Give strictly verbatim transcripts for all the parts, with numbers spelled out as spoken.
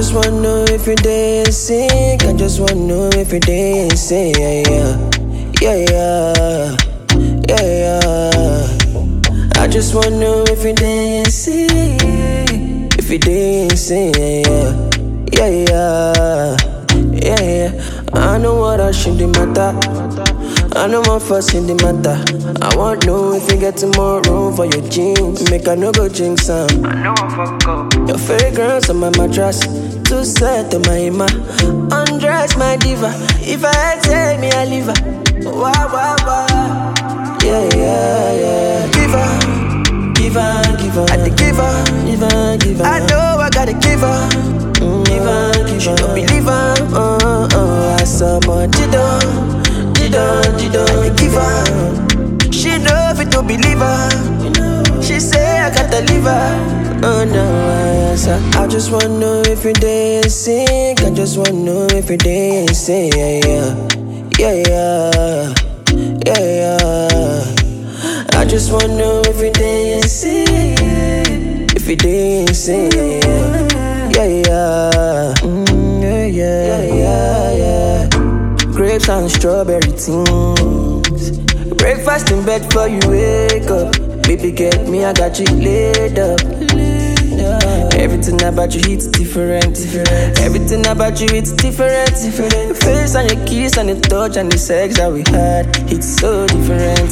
just wanna know if you're dancing. I just wanna know if you're dancing. Yeah, yeah, yeah, yeah, yeah, yeah. I just wanna know if you're dancing. If you're dancing, yeah, yeah, yeah, yeah, yeah. I know what I should do matter. I know my first in the matter. I want know if you get more room for your jeans. Make I no go jinx some. I know I fuck up. Your fragrance on my mattress. Too sad to my ima. Undress my diva. If I take me, I leave her. Wah, wah, wah. Yeah, yeah, yeah. Give her, give her, give her. I had to give her, give her, give her. I know I gotta give her. Mm, give her, give her. She don't believe her. Uh, uh, I saw my Jidon. Jidon, Jidon, I give her. She know if it to believe her. She say I gotta leave her. Oh no, answer. I just wanna know if you're dancing. I just wanna know if you're dancing. Yeah, yeah, yeah, yeah, yeah, yeah. I just wanna know if you're dancing. If you're dancing. Yeah, yeah, mm, yeah, yeah, yeah, yeah. Grapes and strawberry things. Breakfast in bed before you wake up. Baby, get me, I got you laid up. Everything about you hits different. Everything about you it's different. Your face and your kiss and the touch and the sex that we had, it's so different.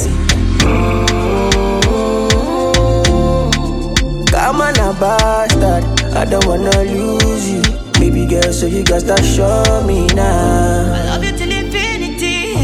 Come on, a bastard, I don't wanna lose you. Baby girl, so you gotta start show me now. I love you till infinity.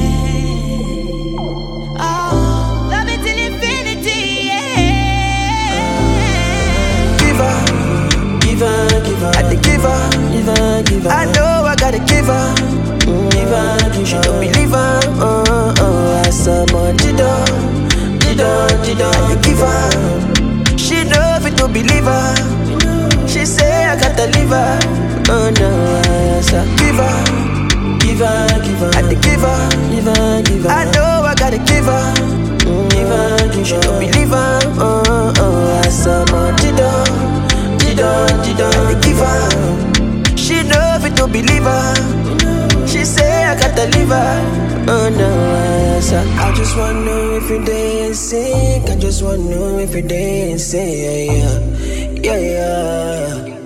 Oh, love you till infinity. Yeah. Give her, give her, give her. I had to give her, give her, give her. I know I gotta give her. Mm, give her, give her. She don't believe her. Uh, uh, I saw my Jidon, Jidon, Jidon. I had to give her. She know if it to believe her. She say I gotta leave her. Oh no, answer. Give her, give her, give her. I had to give her, give her, give her. I know I gotta give her. Mm, give her, give her. She don't believe her. Oh, oh, I saw my Jidon, Jidon, Jidon. I had to give her. She know if it to believe her. She say I gotta leave her. Oh no, answer. I just wanna know if you're dancing. I just wanna know if you're dancing. Yeah, yeah, yeah, yeah.